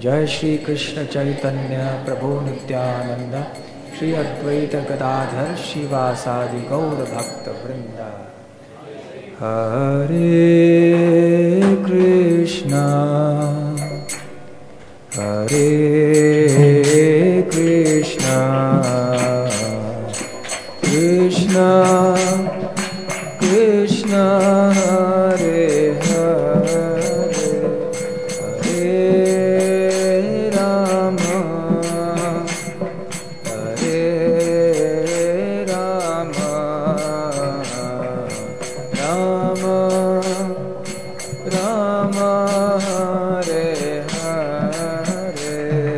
जय श्री कृष्ण चैतन्य प्रभु नित्यानंद श्री अद्वैत गदाधर शिवासादि गौर भक्त वृंदा। हरे कृष्णा हरे Krishna Krishna Krishna Hare Hare Hare Ram Ram Ram Hare Hare.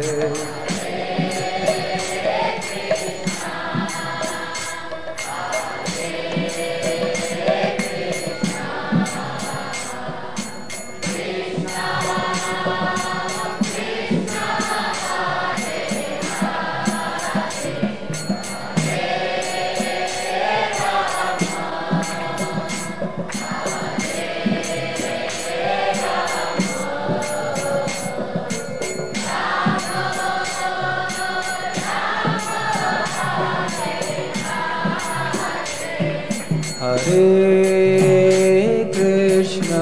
Hare Krishna,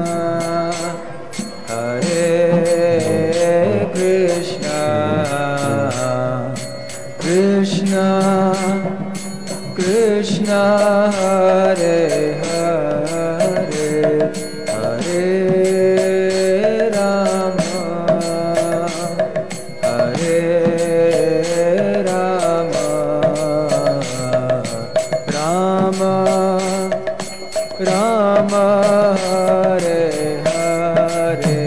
Hare Krishna, Krishna Krishna Hare Hare, Hare Rama, Hare Rama, Rama Rama Hare Hare।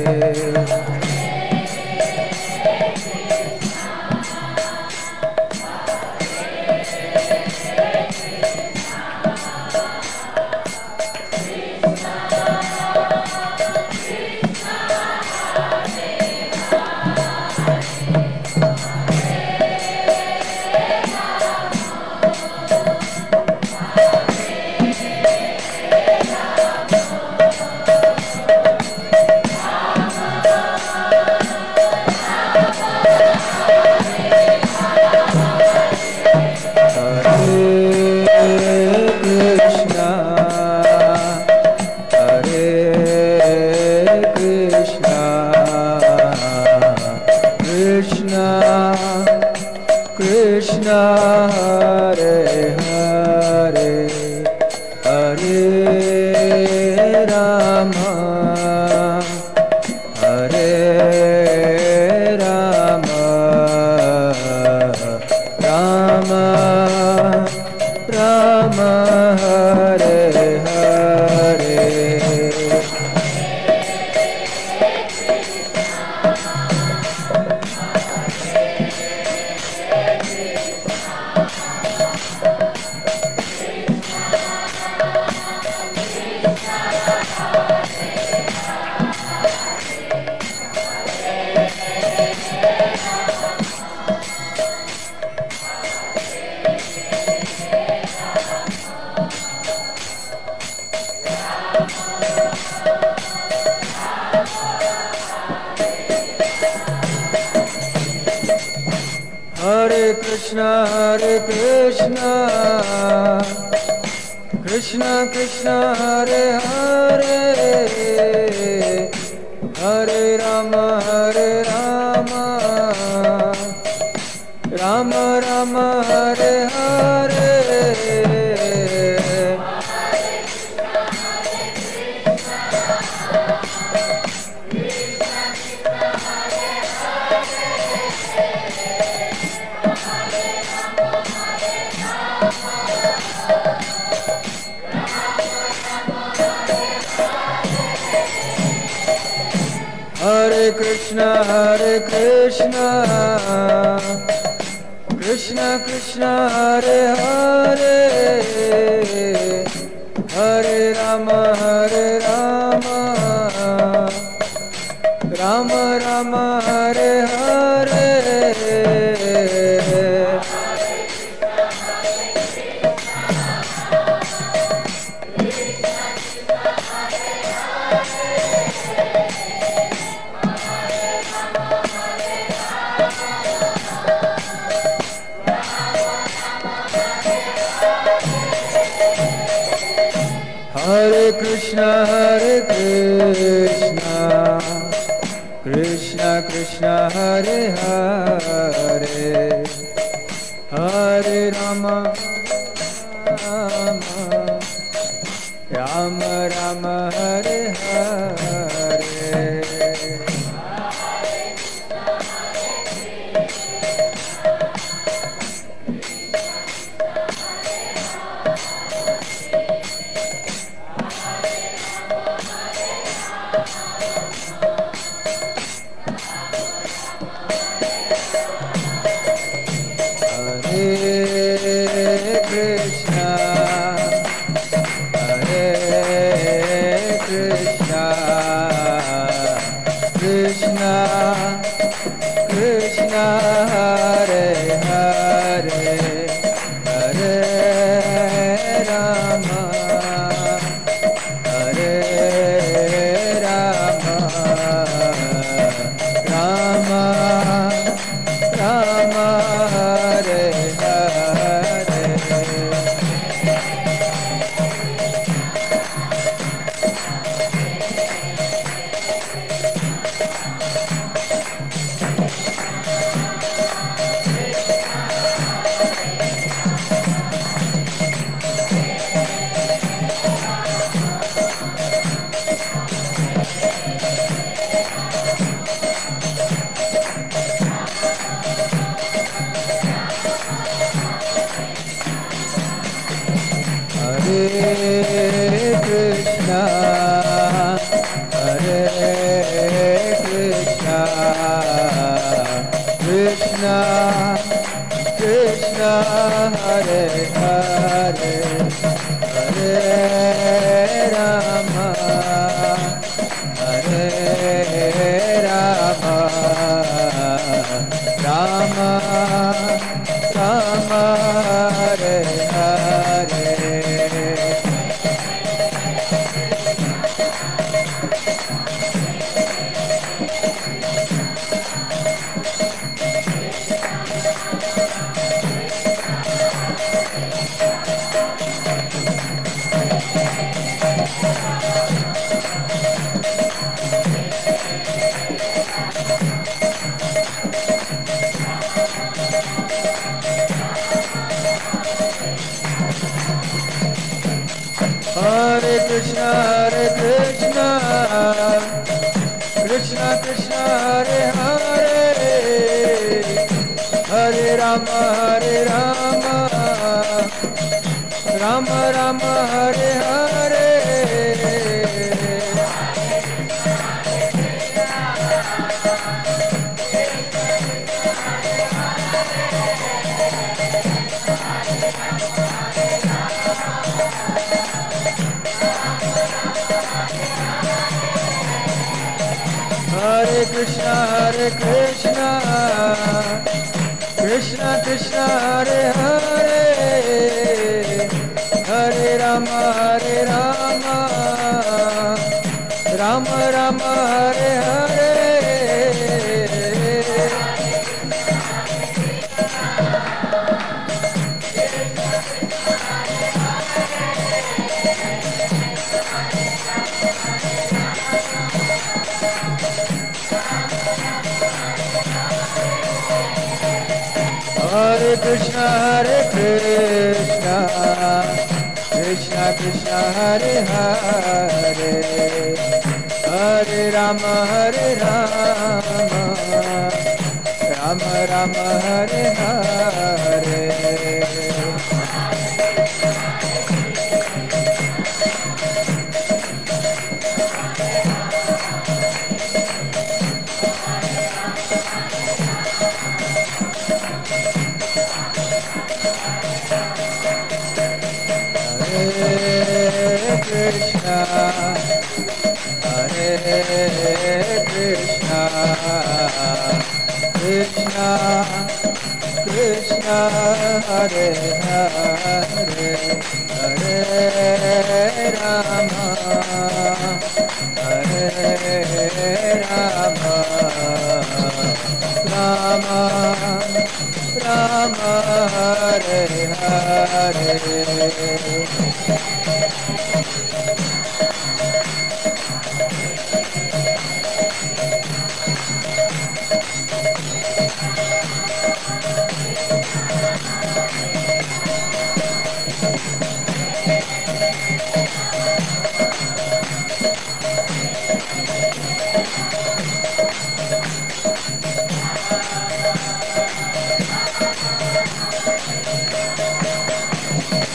Krishna Hare Hare, Hare Rama, Hare Rama, Rama Rama Hare Hare। Hare Krishna, Krishna Krishna Hare Hare, Hare Rama, Rama Rama Hare Hare। Hare Krishna, Krishna Krishna Hare Hare, Hare Rama, Rama Rama Hare Hare। Hare Krishna, Krishna Krishna, Hare Hare, Hare Rama, Rama Rama, Hare Hare.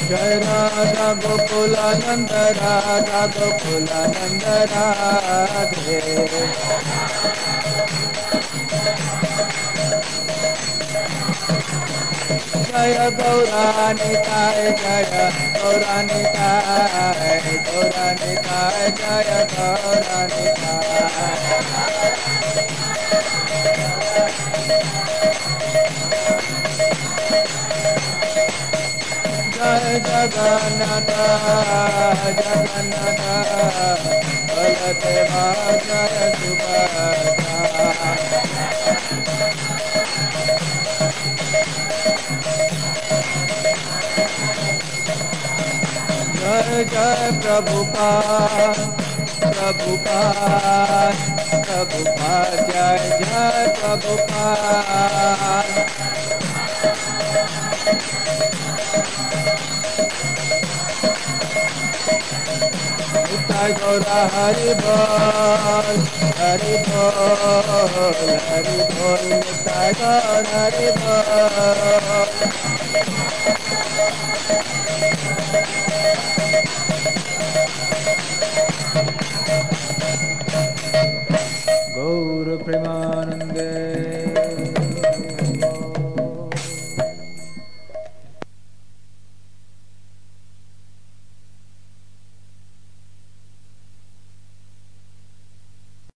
जय राधा गोकुलानंद राधा गोकुलानंद राधे। जय गौरानिताय जय गौरानिताय गौरानिताय जय गौरानिताय। जय जगन्नाथ जगन्नाथ बलदेवा जय सुभद्रा। जय जय प्रभुपाद प्रभुपाद प्रभुपाद जय जय प्रभुपाद। निताय गौरा हरि बोल हरि बोल हरि बोल निताय गौर हरि बोल।